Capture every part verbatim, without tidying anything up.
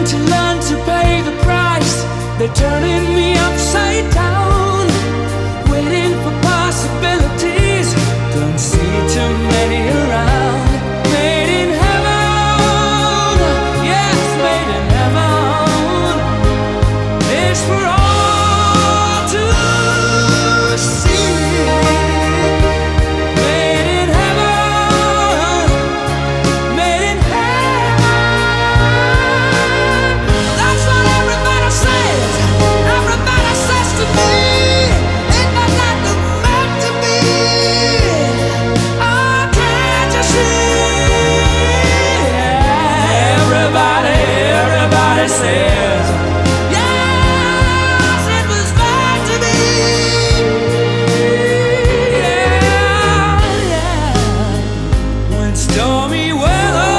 willing to learn to pay the price. They're turning me upside down, waiting for possibilities. Don't see too many around. Made in heaven, yes, made in heaven. It's for all to see. Made in heaven, made in heaven. That's what everybody says. Everybody says to me, ain't that not the meant to be? Oh, can't you see? Everybody, everybody says, yes, it was meant to be. Yeah, yeah. When stormy weather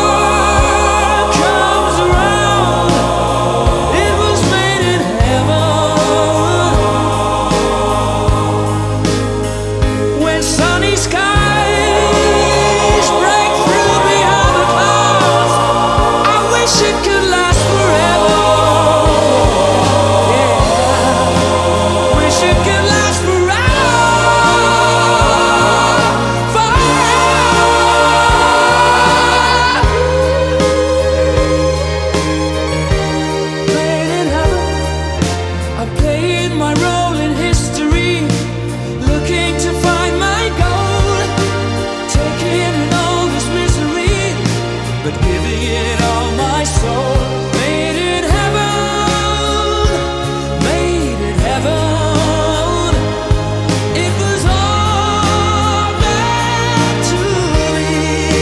comes around, it was made in heaven. When sunny skies break through behind the clouds, I wish it could last forever. Yeah, wish it could last forever, forever. Made in heaven, I'm playing my role in history, looking to find my goal, taking in all this misery, but giving it all my soul. Made in heaven, made in heaven. It was all meant to be.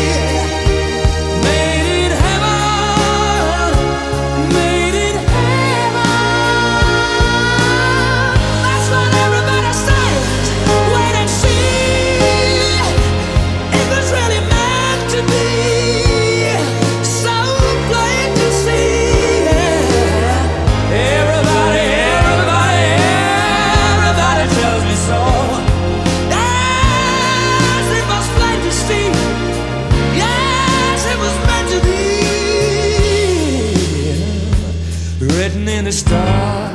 Made in heaven, made in heaven. That's what everybody says. Wait and see. It was really meant to be. So plain to see. Everybody, everybody, everybody tells me so. Yes, it was plain to see. Yes, it was meant to be. Written in the stars.